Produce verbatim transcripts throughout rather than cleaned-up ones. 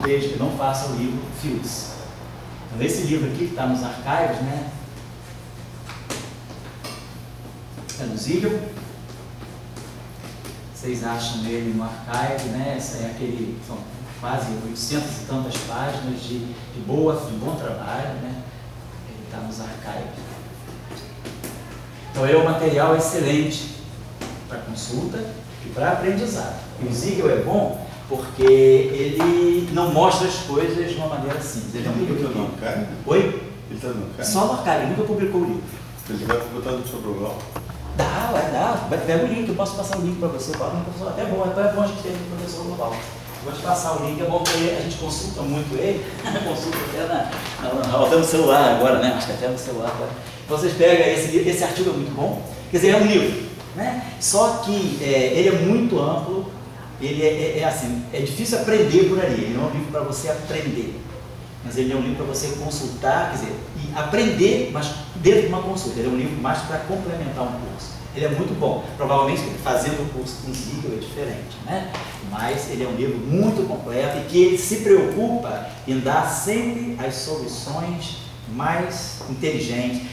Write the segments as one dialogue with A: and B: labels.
A: veja que não faça o livro Fields. Então, esse livro aqui que está nos arquivos, né? É do Ziegel. Vocês acham ele no archive, né? Essa é aquele, são quase oitocentas e tantas páginas de, de, boa, de bom trabalho, né? Ele está nos arquivos. Então, é um material excelente para consulta e para aprendizado. E o Ziegel é bom porque ele não mostra as coisas de uma maneira simples. Ele é um livro que...
B: no archive?
A: Oi?
B: Ele está no archive?
A: Só no archive, nunca publicou o livro.
B: Ele vai botar no seu blog?
A: Dá, vai dar. Pega o link, eu posso passar o link para você. Fala, professor, até bom, é bom a gente ter um professor global. Vou te passar o link, é bom porque a gente consulta muito ele, consulta até na, na, na, até no celular agora, né? Acho que até no celular agora. Então vocês pegam esse, esse artigo é muito bom, quer dizer, é um livro, né? Só que é, ele é muito amplo, ele é, é, é assim, é difícil aprender por ali, ele não é um livro para você aprender, mas ele é um livro para você consultar, quer dizer, e aprender, mas dentro de uma consulta, ele é um livro mais para complementar um curso. Ele é muito bom, provavelmente fazendo o curso com Ziegel é diferente, né? Mas ele é um livro muito completo e que ele se preocupa em dar sempre as soluções mais inteligentes,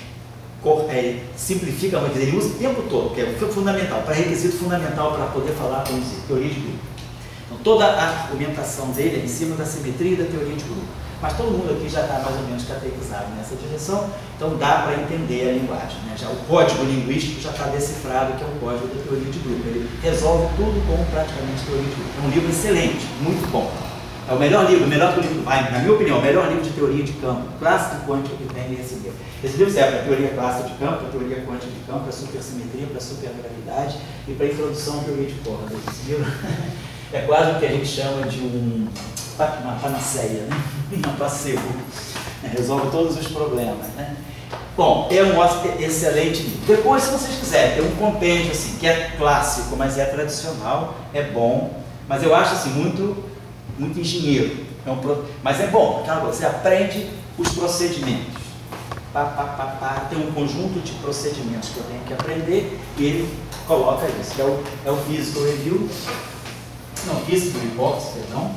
A: é, simplifica muito, ele usa o tempo todo, que é fundamental, para requisito fundamental para poder falar com Ziegel, teoria de grupo. Então toda a argumentação dele é em cima da simetria e da teoria de grupo. Mas todo mundo aqui já está mais ou menos catequizado nessa direção, então dá para entender a linguagem, né? Já o código linguístico já está decifrado, que é o código da teoria de grupo. Ele resolve tudo com praticamente teoria de grupo. É um livro excelente, muito bom. É o melhor livro, melhor que o livro, na minha opinião, o melhor livro de teoria de campo, clássico quântico que tem esse livro. Esse livro serve para a teoria clássica de campo, para a teoria quântica de campo, para a supersimetria, para a supergravidade e para a introdução à teoria de cordas. Esse livro é quase o que a gente chama de um... uma panaceia, né? Uma placebo, resolve todos os problemas, né? Bom, é um excelente livro. Depois, se vocês quiserem, tem um compêndio assim, que é clássico, mas é tradicional, é bom, mas eu acho assim, muito, muito engenheiro. É um pro... Mas é bom, tá? Você aprende os procedimentos. Pá, pá, pá, pá. Tem um conjunto de procedimentos que eu tenho que aprender e ele coloca isso, que é o, é o Physical Review, não, Physical Reports, perdão.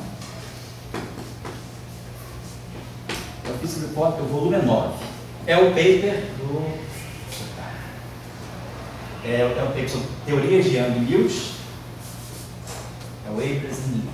A: O Physical Report, é o volume nove. É o paper do... É, é o paper sobre teorias de Young e Mills. É o Apres e New.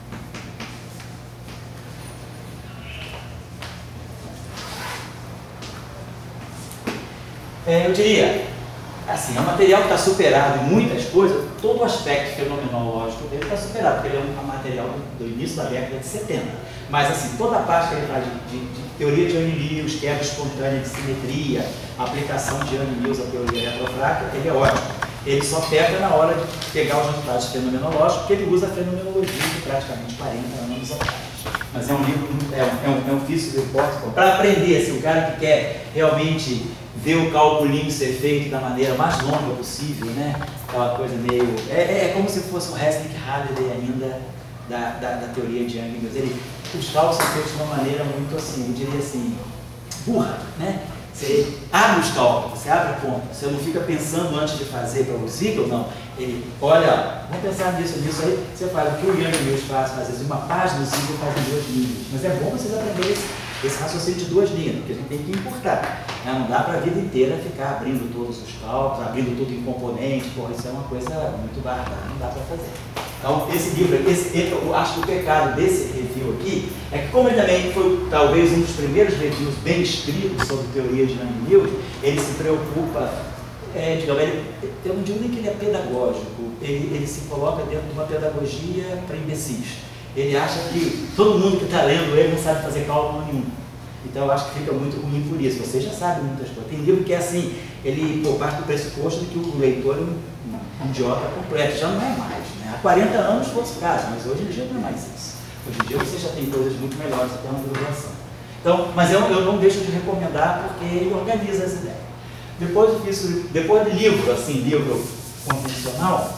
A: É, eu diria, assim, é um material que está superado em muitas coisas, todo o aspecto fenomenológico dele está superado, porque ele é um material do, do início da década de setenta. Mas, assim, toda a parte que ele faz de, de, de teoria de Young-Mills, quebra espontânea de simetria, aplicação de Young-Mills à teoria retrofrágil, ele é ótimo. Ele só pega na hora de pegar os resultados fenomenológicos, porque ele usa a fenomenologia de praticamente quarenta anos atrás. Mas é um livro, é um, é um, é um Physical Report para aprender, assim, o cara que quer realmente ver o cálculo ser feito da maneira mais longa possível, né? Aquela coisa meio... É, é como se fosse um Resnick Halliday ainda da, da, da teoria de Young-Mills. Ele... Os cálculos são feitos de uma maneira muito assim, eu diria assim, burra, né? Você abre os cálculos, você abre a conta, você não fica pensando antes de fazer para o Ziegel, não. Ele, olha, vamos pensar nisso, nisso aí, você faz o que o Young-Mills faz, às vezes uma página, o Ziegel faz em duas linhas. Mas é bom vocês aprenderem esse, esse raciocínio de duas linhas, porque a gente tem que importar. Né? Não dá para a vida inteira ficar abrindo todos os cálculos, abrindo tudo em componente, porra, isso é uma coisa muito bárbara, não dá para fazer. Então, esse livro, esse, eu acho que o pecado desse review aqui é que, como ele também foi talvez um dos primeiros reviews bem escritos sobre teoria de Young-Mills, ele se preocupa, é, digamos, ele, eu não digo nem que ele é pedagógico, ele, ele se coloca dentro de uma pedagogia para imbecis. Ele acha que todo mundo que está lendo ele não sabe fazer cálculo nenhum. Então, eu acho que fica muito ruim por isso. Você já sabe muitas coisas. Tem livro que é assim, ele pô, parte do pressuposto de que o leitor é um, um idiota completo, já não é mais. Há quarenta anos fosse o caso, mas hoje em dia não é mais isso. Hoje em dia você já tem coisas muito melhores até uma graduação. Então, mas eu, eu não deixo de recomendar porque ele organiza as ideias. Depois eu fiz, depois de livro, assim, livro convencional,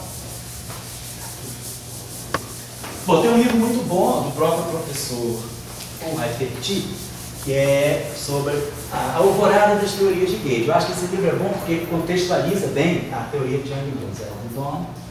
A: bom, tem um livro muito bom do próprio professor Rafferty, que é sobre a, a alvorada das teorias de Gage. Eu acho que esse livro é bom porque ele contextualiza bem a teoria de Young-Mills. É um dom.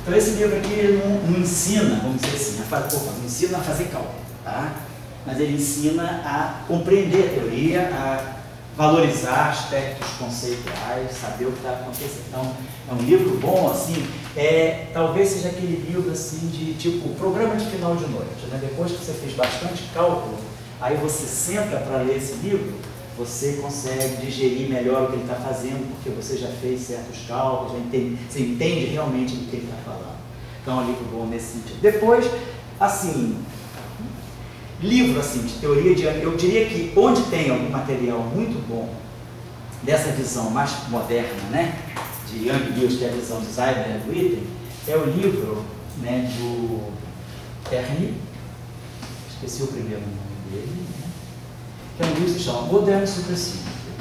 A: Então esse livro aqui ele não, não ensina, vamos dizer assim, a fazer, opa, não ensina a fazer cálculo, tá? Mas ele ensina a compreender a teoria, a valorizar aspectos conceituais, saber o que está acontecendo. Então, é um livro bom, assim, é, talvez seja aquele livro, assim, de tipo, programa de final de noite, né? Depois que você fez bastante cálculo, aí você senta para ler esse livro, você consegue digerir melhor o que ele está fazendo, porque você já fez certos cálculos, já entende, você entende realmente do que ele está falando. Então, é um livro bom nesse sentido. Depois, assim, livro assim, de teoria de... Eu diria que onde tem algum material muito bom dessa visão mais moderna, né, de Young Mills, que é a visão de Zyber e Witten, é o livro, né, do Terni, esqueci o primeiro nome dele, né, que é um livro que se chama Moderno Supressível.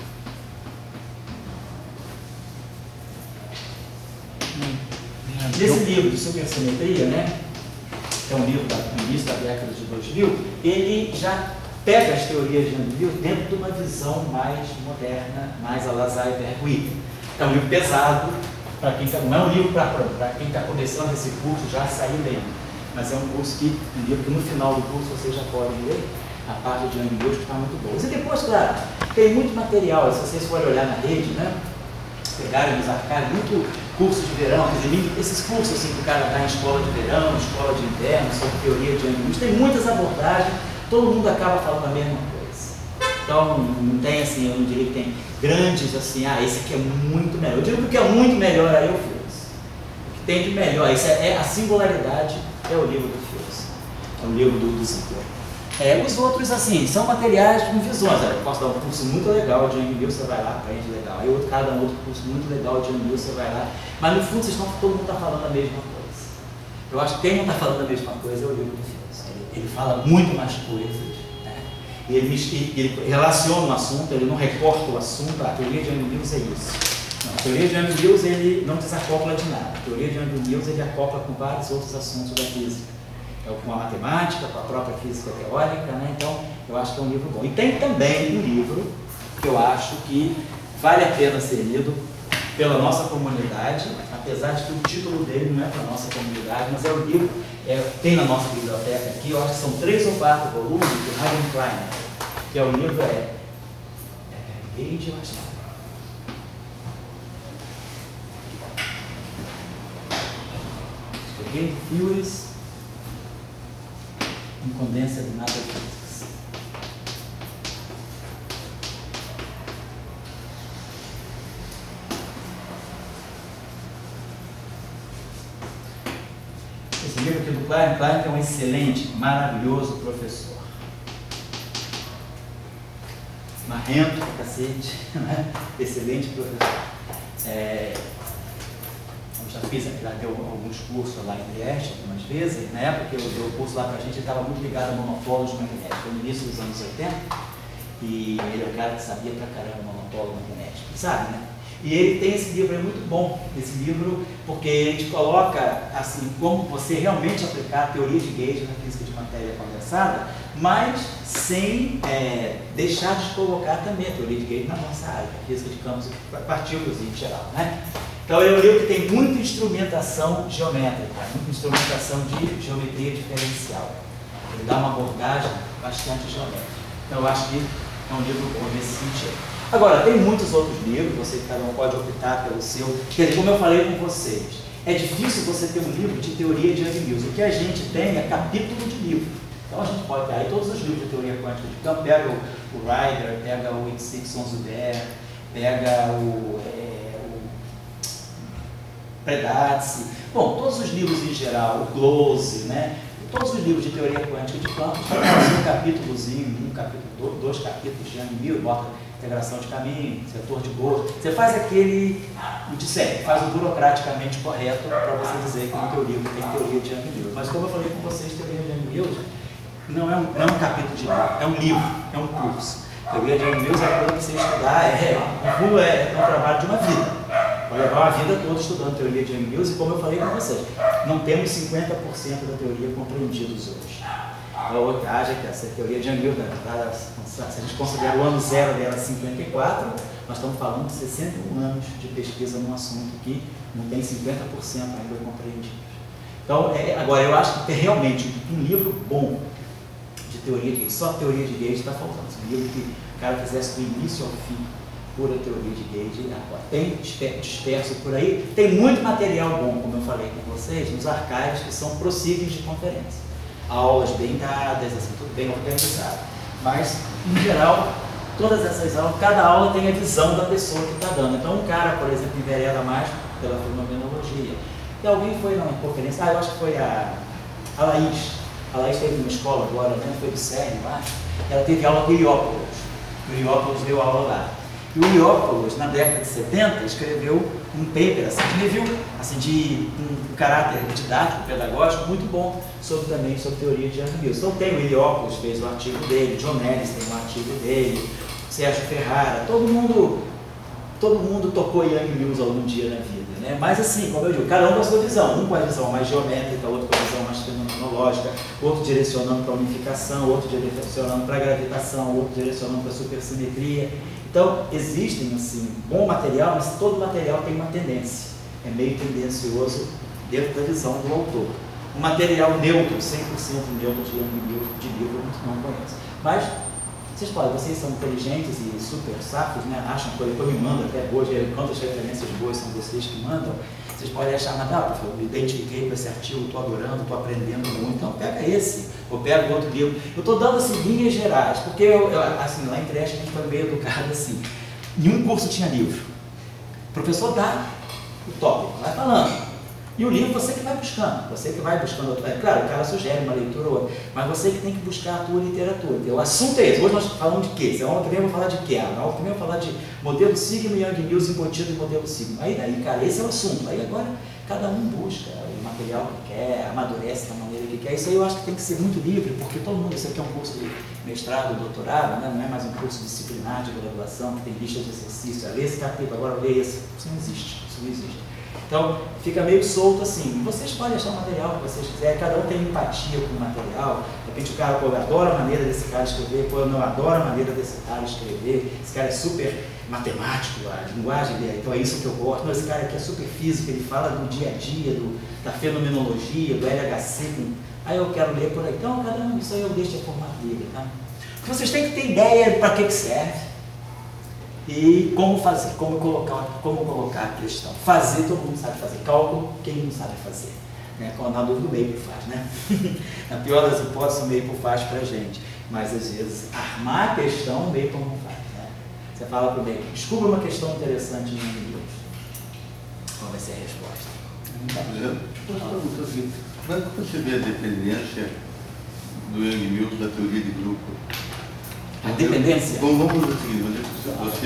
A: Nesse livro de supersimetria, né, é um livro do início da década de dois mil, ele já pega as teorias de Young Mills dentro de uma visão mais moderna, mais a la Zyber-Witten. É um livro pesado, para quem tá, não é um livro para quem está começando esse curso já sair lendo, mas é um curso que, um livro que no final do curso vocês já podem ler a parte de Young Mills, que está muito boa. E depois, claro, tem muito material, se vocês forem olhar na rede, né, pegarem nos arcários, muito curso de verão, quer dizer, esses cursos assim, que o cara dá em escola de verão, escola de inverno, sobre teoria de Young Mills, tem muitas abordagens, todo mundo acaba falando a mesma coisa. Então, não tem assim, eu não diria que tem grandes assim, ah, esse aqui é muito melhor. Eu digo que o que é muito melhor aí é o Fields. O que tem de melhor, isso é, é a singularidade, é o livro do Fields, é o livro do, do Ziegler. É, os outros, assim, são materiais com visões. Eu posso dar um curso muito legal de Young Mills, você vai lá, aprende legal. Aí outro cara dá um outro curso muito legal de Young Mills, você vai lá. Mas no fundo, vocês estão, todo mundo está falando a mesma coisa. Eu acho que quem não está falando a mesma coisa é o livro do Fields. Ele, ele fala muito mais coisas, né? E ele, ele, ele relaciona o assunto, ele não recorta o assunto. A teoria de Young Mills é isso. Não, a teoria de Young Mills, ele não desacopla de nada. A teoria de Young Mills, ele acopla com vários outros assuntos da física. Com a matemática, com a própria física teórica, né? Então, eu acho que é um livro bom. E tem também um livro que eu acho que vale a pena ser lido pela nossa comunidade, apesar de que o título dele não é para a nossa comunidade, mas é o livro, é, tem na nossa biblioteca aqui, eu acho que são três ou quatro volumes do Hagen Klein, que é o livro, é, é Gage, eu acho que é Gage Theories em Condensa de Matter Physics. Esse livro aqui do Klein, Klein é um excelente, maravilhoso professor. Marrento, cacete, né? Excelente professor. É, eu já fiz, já deu alguns cursos lá em Trieste, algumas vezes. Na época que eu dei o curso lá pra gente, ele estava muito ligado a monopólios magnéticos. Foi no início dos anos oitenta, e ele é um cara que sabia pra caramba monopólio magnético, sabe, né? E ele tem esse livro, é muito bom, esse livro, porque ele te coloca, assim, como você realmente aplicar a teoria de Gauge na física de matéria condensada, mas sem é, deixar de colocar também a teoria de Gauge na nossa área, a física de campos e partículas em geral, né? Então é um livro que tem muita instrumentação geométrica, muita instrumentação de geometria diferencial. Ele dá uma abordagem bastante geométrica. Então eu acho que é um livro bom nesse sentido. Agora, tem muitos outros livros, você cada um pode optar pelo seu. Quer dizer, como eu falei com vocês, é difícil você ter um livro de teoria de Young Mills. O que a gente tem é capítulo de livro. Então a gente pode ter aí todos os livros de teoria quântica de campo, pega o, o Ryder, pega o Dixon Zuber, pega o, é, o Predazzi, bom, todos os livros em geral, o Close, né? Todos os livros de teoria quântica de campo, você faz um capítulozinho, um capítulo, dois capítulos de Young Mills, bota integração de caminho, setor de gosto, você faz aquele, o de série, faz o burocraticamente correto para você dizer que no teu livro tem teoria de Young Mills. Mas como eu falei com vocês, teoria de Young Mills não é um, não é um capítulo de livro, é um livro, é um curso. Teoria de Young Mills é coisa que você estudar, é, no fundo é, é um trabalho de uma vida. Vai levar a vida toda estudando teoria de Young Mills e, como eu falei com vocês, não temos cinquenta por cento da teoria compreendidos hoje. Então, haja que essa teoria de Young Mills, se a gente considera o ano zero dela cinquenta e quatro, nós estamos falando de sessenta e um anos de pesquisa num assunto que não tem cinquenta por cento ainda compreendido. Então, é, agora, eu acho que tem realmente um livro bom de teoria de Gage, só teoria de Gage está faltando. Um livro que o cara fizesse do início ao fim, pura teoria de Gage. Agora, tem disperso por aí, tem muito material bom, como eu falei com vocês, nos arquivos que são possíveis de conferência. Aulas bem dadas, assim, tudo bem organizado. Mas, em geral, todas essas aulas, cada aula tem a visão da pessoa que está dando. Então, um cara, por exemplo, envereda mais pela fenomenologia. E alguém foi numa conferência, ah, eu acho que foi a, a Laís. A Laís teve uma escola agora, né? Foi do Cérnio, eu acho. Ela teve aula com o Iliópolis. O Iliópolis deu aula lá. E o Iliópolis, na década de setenta, escreveu um paper, assim, de review, assim, de um caráter didático, pedagógico, muito bom, sobre também sobre teoria de Young Mills. Então tem o Iliópolis, fez o artigo dele, John Ellis tem um artigo dele, Sérgio Ferrara, todo mundo, todo mundo tocou Young Mills algum dia na vida, né? Mas assim, como eu digo, cada um com a sua visão, um com a visão mais geométrica, outro com a visão mais fenomenológica, outro direcionando para a unificação, outro direcionando para a gravitação, outro direcionando para a supersimetria. Então, existem, assim, bom material, mas todo material tem uma tendência. É meio tendencioso dentro da visão do autor. O material neutro, cem por cento neutro de livro, de livro eu não conheço. Mas, vocês podem, vocês são inteligentes e super safos, né? Acham que eu me mando até hoje, quantas referências boas são vocês que mandam. Vocês podem achar, mas ah, eu me identifiquei com esse artigo, estou adorando, estou aprendendo muito. Então, pega esse, ou pega outro livro. Eu estou dando assim, linhas gerais, porque eu, eu, assim, lá em creche a gente foi meio educado assim. Nenhum curso tinha livro. O professor dá o tópico, vai falando. E o livro você que vai buscando, você que vai buscando. É claro, o cara sugere uma leitura ou outra, mas você que tem que buscar a tua literatura. O assunto é esse. Hoje nós falamos de quê? Se a aula que vem eu vou falar de quê? A aula que vem eu vou falar de modelo Sigma e Young Mills embutido em modelo Sigma. Aí daí, cara, esse é o assunto. Aí agora cada um busca o material que quer, amadurece da maneira que quer. Isso aí eu acho que tem que ser muito livre, porque todo mundo, isso aqui é um curso de mestrado, doutorado, né? Não é mais um curso disciplinar de graduação que tem lista de exercício. Lê esse capítulo, agora lê esse. Isso não existe. Isso não existe. Então, fica meio solto assim. Vocês podem achar o material que vocês quiserem, cada um tem empatia com o material. De repente o cara, pô, eu adoro a maneira desse cara escrever, pô, eu não adoro a maneira desse cara escrever, esse cara é super matemático, a linguagem dele, então é isso que eu gosto. Não, esse cara aqui é super físico, ele fala do dia a dia, do, da fenomenologia, do L H C, com... aí eu quero ler por aí. Então, cada um, isso aí eu deixo a formato livre, tá? Porque vocês têm que ter ideia para que que serve. E como fazer, como colocar, como colocar a questão. Fazer, todo mundo sabe fazer. Cálculo, quem não sabe fazer. Né? Na dúvida, o Maple faz, né? Na pior das hipóteses, o Maple faz pra gente. Mas, às vezes, armar a questão, o Maple não faz. Né? Você fala pro Maple, descubra uma questão interessante no inglês. Qual vai ser a resposta?
B: Estou perguntando assim, como é que você vê a dependência do Young Mills da teoria de grupo?
A: A dependência?
B: Bom, vamos ver o seguinte, você...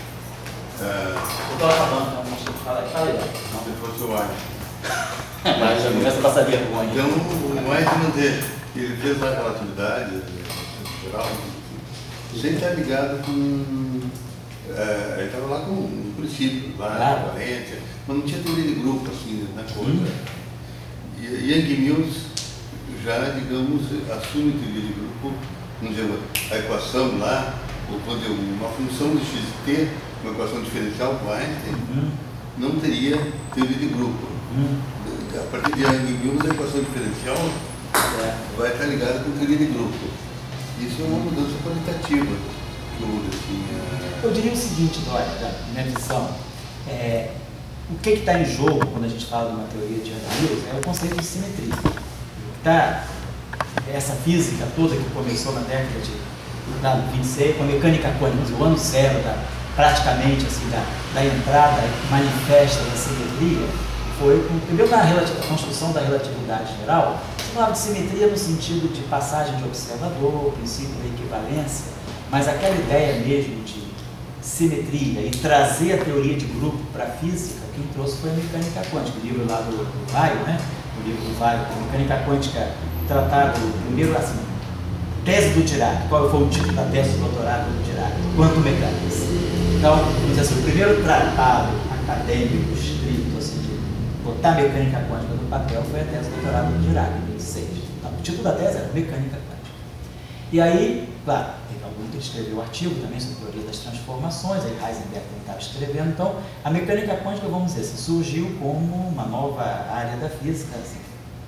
B: É,
A: eu estou acabando, então, não sei, fala aí, fala aí.
B: Se fosse o Einstein.
A: Mas já começa a passar vergonha.
B: Então, o Einstein, ele fez a relatividade geral, sem estar ligado com... É, ele estava lá com um princípio, lá,
A: claro.
B: Valência, mas não tinha teoria de grupo, assim, na coisa.
A: Hum.
B: E Young Mills já, digamos, assume teoria de grupo. Vamos dizer, a equação lá, ou quando uma função de x t, uma equação diferencial com Einstein, uhum. não teria teoria de grupo. Uhum. A partir de Young Mills, a equação diferencial é. vai estar ligada com teoria de grupo. Isso é uma mudança qualitativa que eu, assim, é...
A: eu diria o seguinte, Dória, da minha visão, é, o que está em jogo quando a gente fala de uma teoria de Young Mills é o conceito de simetria. Tá? Essa física toda que começou na década de vinte e seis, com a mecânica quântica, o ano zero, da, praticamente assim, da, da entrada manifesta da simetria, foi, primeiro na a construção da relatividade geral, se falava de simetria no sentido de passagem de observador, princípio da equivalência, mas aquela ideia mesmo de simetria e trazer a teoria de grupo para a física, quem trouxe foi a mecânica quântica, o livro lá do, do Weil, né? O livro do Weil, a mecânica quântica, tratado, primeiro assim, tese do Dirac, qual foi o título da tese do doutorado do Dirac? Quantum Mechanics. Então, vamos dizer assim, o primeiro tratado acadêmico, estrito, assim, de botar mecânica quântica no papel foi a tese do doutorado do Dirac, em vinte e seis. Então, o título da tese era mecânica quântica. E aí, claro, teve algum que escreveu um artigo também sobre a teoria das transformações, aí Heisenberg também estava escrevendo. Então, a mecânica quântica, vamos dizer assim, surgiu como uma nova área da física, assim,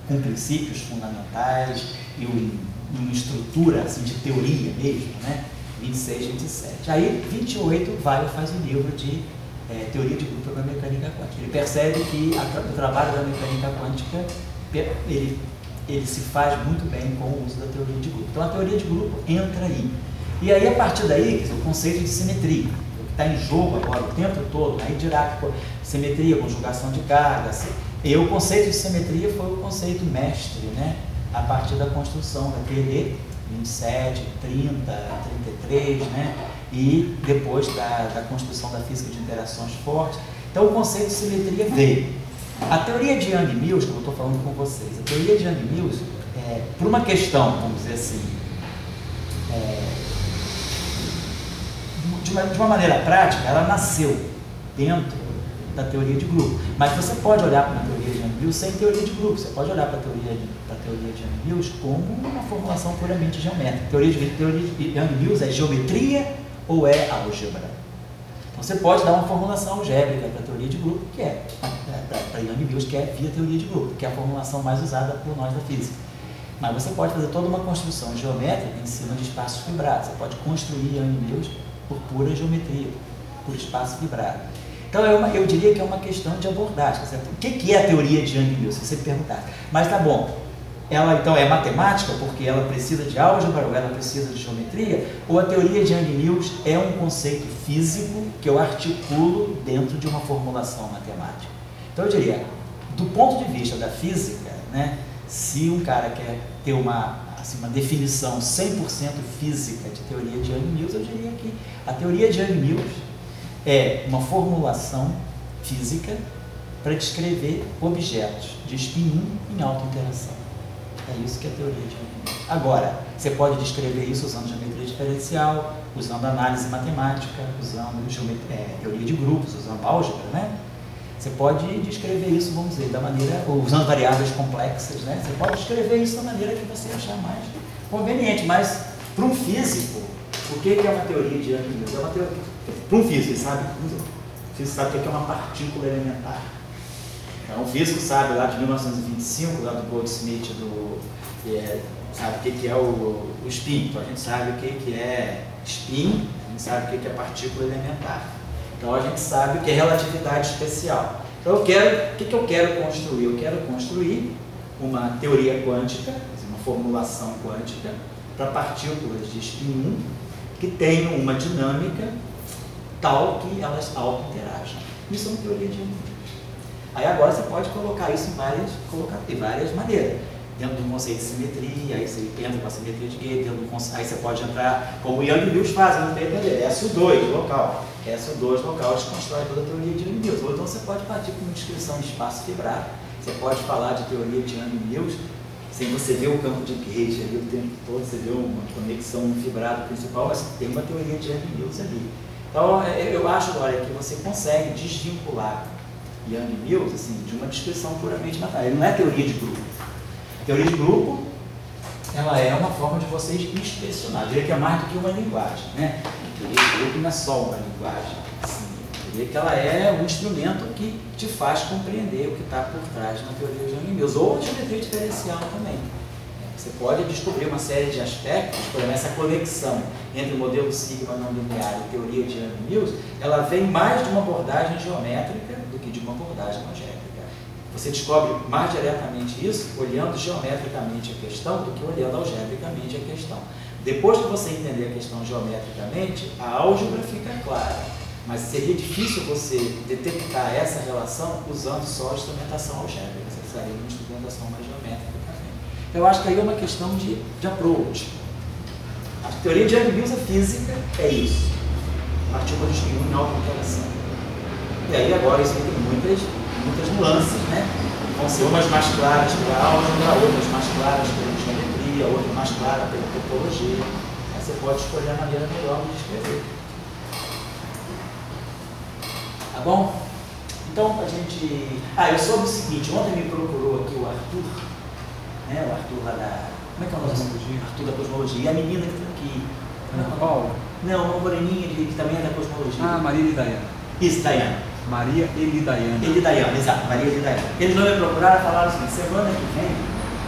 A: com princípios fundamentais e um, uma estrutura assim, de teoria mesmo, né? vinte e seis, vinte e sete. Aí, vinte e oito, Weil faz um livro de é, teoria de grupo para a mecânica quântica. Ele percebe que a, o trabalho da mecânica quântica, ele, ele se faz muito bem com o uso da teoria de grupo. Então, a teoria de grupo entra aí. E aí, a partir daí, o conceito de simetria, o que está em jogo agora o tempo todo, aí dirá que simetria, conjugação de cargas. E o conceito de simetria foi o conceito mestre, né? A partir da construção da T D, vinte e sete, trinta, trinta e três, né? E depois da, da construção da física de interações fortes. Então, o conceito de simetria veio. A teoria de Yang-Mills, que eu estou falando com vocês, a teoria de Yang-Mills, é, por uma questão, vamos dizer assim, é, de, uma, de uma maneira prática, ela nasceu dentro da teoria de grupo. Mas você pode olhar para a teoria de Yang-Mills sem teoria de grupo. Você pode olhar para a teoria de, para a teoria de Yang-Mills como uma formulação puramente geométrica. A teoria de, teoria de Yang-Mills é geometria ou é álgebra? Então, você pode dar uma formulação algébrica para a teoria de grupo, que é, para Yang-Mills, que é via teoria de grupo, que é a formulação mais usada por nós da física. Mas você pode fazer toda uma construção geométrica em cima de espaços fibrados. Você pode construir Yang-Mills por pura geometria, por espaço fibrado. Então, é uma, eu diria que é uma questão de abordagem. Certo? O que, que é a teoria de Yang-Mills, se você perguntar? Mas tá bom, ela então é matemática porque ela precisa de álgebra ou ela precisa de geometria? Ou a teoria de Yang-Mills é um conceito físico que eu articulo dentro de uma formulação matemática? Então, eu diria, do ponto de vista da física, né, se um cara quer ter uma, assim, uma definição cem por cento física de teoria de Yang-Mills, eu diria que a teoria de Yang-Mills é uma formulação física para descrever objetos de spin um em alta interação. É isso que é a teoria de Yang-Mills. Agora, você pode descrever isso usando geometria diferencial, usando análise matemática, usando geometria, é, teoria de grupos, usando álgebra, né? Você pode descrever isso, vamos dizer, da maneira, usando variáveis complexas, né? Você pode descrever isso da maneira que você achar mais conveniente, mas para um físico, o que é uma teoria de Yang-Mills? É uma teoria, para um físico, ele sabe, o físico sabe o que é uma partícula elementar. Então, o físico sabe lá de mil novecentos e vinte e cinco, lá do Goldsmith, do, é, sabe o que, que é o, o spin. Então, a gente sabe o que, que é spin, a gente sabe o que, que é partícula elementar. Então, a gente sabe o que é relatividade especial. Então, eu quero, o que, que eu quero construir? Eu quero construir uma teoria quântica, uma formulação quântica, para partículas de spin um que tenham uma dinâmica tal que elas auto-interagem. Isso é uma teoria de Yang-Mills. Aí agora você pode colocar isso em várias, colocar, de várias maneiras. Dentro do conceito de simetria, aí você entra com a simetria de Gay, dentro do conceito, aí você pode entrar, como o Yang-Mills faz, não tem entender, S U dois local. S U dois local, eles constroem toda a teoria de Yang-Mills. Ou então você pode partir com uma descrição de espaço fibrado, você pode falar de teoria de Yang-Mills, sem você ver o campo de Gauge ali o tempo todo, você vê uma conexão no fibrado principal, mas tem uma teoria de Yang-Mills ali. Então, eu acho, olha, que você consegue desvincular Yang-Mills, assim, de uma descrição puramente matemática. Ele não é teoria de grupo. A teoria de grupo, ela é uma forma de vocês inspecionar. Eu diria que é mais do que uma linguagem, né? A teoria de grupo não é só uma linguagem. Assim, eu diria que ela é um instrumento que te faz compreender o que está por trás na teoria de Yang-Mills, ou a geometria diferencial também. Você pode descobrir uma série de aspectos, por exemplo, essa conexão entre o modelo sigma não linear e a teoria de Yang-Mills, ela vem mais de uma abordagem geométrica do que de uma abordagem algébrica. Você descobre mais diretamente isso olhando geometricamente a questão do que olhando algebricamente a questão. Depois que você entender a questão geometricamente, a álgebra fica clara, mas seria difícil você detectar essa relação usando só a instrumentação algébrica. Você precisaria de uma instrumentação mais geométrica. Eu acho que aí é uma questão de, de approach. A teoria de Yang-Mills, a física, é isso. Partícula de spin um em alta interação. E aí agora isso tem muitas, muitas nuances, né? Vão ser umas mais claras para a álgebra, outras mais claras pela geometria, outras mais claras pela topologia. Aí você pode escolher a maneira melhor de escrever. Tá bom? Então, a gente... Ah, eu soube o seguinte, ontem me procurou aqui o Arthur, né, o Arthur lá da... Como é que é o nome? Cosmologia. Arthur da Cosmologia. E a menina que está aqui...
C: Ana Paula?
A: Não, uma moreninha que também é da Cosmologia.
C: Ah, Maria Elidaiana.
A: Isso, Daiana.
C: Maria Elidaiana.
A: Elidaiana, exato, Maria Elidaiana. Eles vão me procurar e falaram assim, semana que vem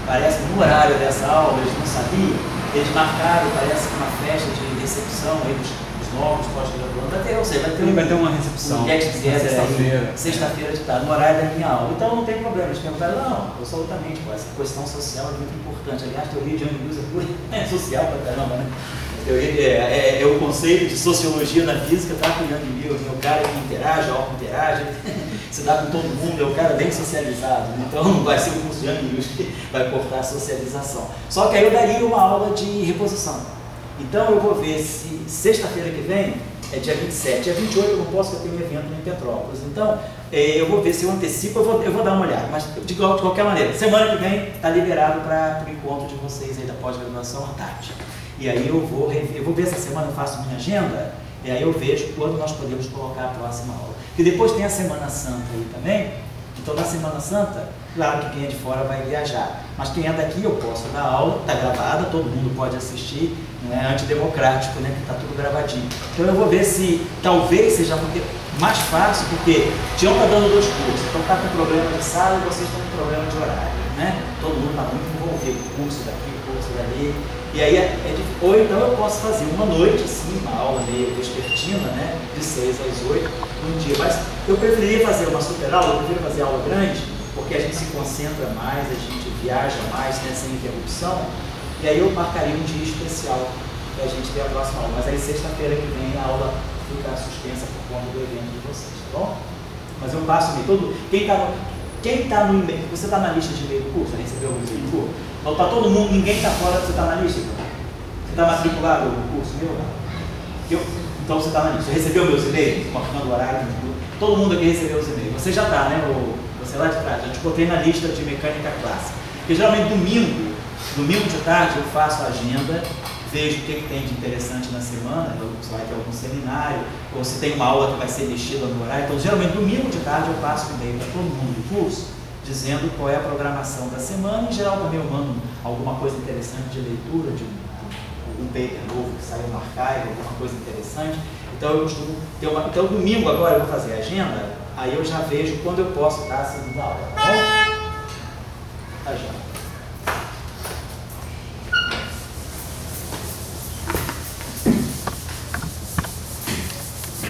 A: parece que no horário dessa aula, eles não sabiam, eles marcaram, parece que uma festa de recepção aí dos, dos novos pós-graduandos, vai ter, ou seja, vai ter, um,
C: vai ter uma recepção,
A: um get together
C: sexta-feira,
A: sexta-feira de tarde, no horário da minha aula. Então não tem problema, eles perguntaram, não, absolutamente, pô, essa questão social é muito importante. Aliás, a teoria de Young Mills é pura é social pra caramba, né? Teoria, é, é, é o conceito de sociologia na física, tá com o Young Mills, é o cara que interage, auto-interage, se dá com todo mundo, é o cara bem socializado, então não vai ser o curso de Young Mills que vai cortar a socialização. Só que aí eu daria uma aula de reposição. Então eu vou ver se sexta-feira que vem, é dia vinte e sete, dia vinte e oito eu não posso, porque eu tenho um evento em Petrópolis. Então é, eu vou ver se eu antecipo, eu vou, eu vou dar uma olhada, mas de, de qualquer maneira, semana que vem está liberado para o encontro de vocês aí da pós-graduação à tarde. E aí eu vou, eu vou ver essa semana, eu faço minha agenda, e aí eu vejo quando nós podemos colocar a próxima aula. E depois tem a Semana Santa aí também, então na Semana Santa, claro que quem é de fora vai viajar, mas quem é daqui eu posso dar aula, está gravada, todo mundo pode assistir, não é antidemocrático, né, que está tudo gravadinho. Então eu vou ver se talvez seja mais fácil, porque Tião está dando dois cursos, então está com problema de sala e vocês estão com problema de horário, né? Todo mundo está muito envolvido, curso daqui, curso dali. E aí, é, é de, ou então eu posso fazer uma noite, assim, uma aula meio vespertina, né, de seis às oito, num dia. Mas eu preferiria fazer uma super aula, eu prefiro fazer aula grande, porque a gente se concentra mais, a gente viaja mais, né, sem interrupção. E aí eu marcaria um dia especial para a gente ter a próxima aula. Mas aí sexta-feira que vem a aula fica suspensa por conta do evento de vocês, tá bom? Mas eu passo e-mail. Todo, quem está no, quem tá no e-mail, você está na lista de e-mail do curso, recebeu o e-mail do curso? Então está todo mundo, ninguém está fora, você está na lista? Você está matriculado no curso meu? Eu, então você está na lista. Você recebeu meus e-mails? Marcando o horário, todo mundo aqui recebeu os e-mails. Você já está, né? O, você lá de trás, já te botei na lista de mecânica clássica. Porque geralmente domingo, domingo de tarde eu faço a agenda, vejo o que, que tem de interessante na semana, se vai ter algum seminário, ou se tem uma aula que vai ser mexida no horário. Então geralmente domingo de tarde eu passo um e-mail para todo mundo do curso, dizendo qual é a programação da semana. Em geral também eu mando alguma coisa interessante de leitura, de algum paper novo que saiu no archive, alguma coisa interessante. Então eu costumo ter uma... Então domingo agora eu vou fazer a agenda, aí eu já vejo quando eu posso estar assistindo a aula, tá bom? Tá já.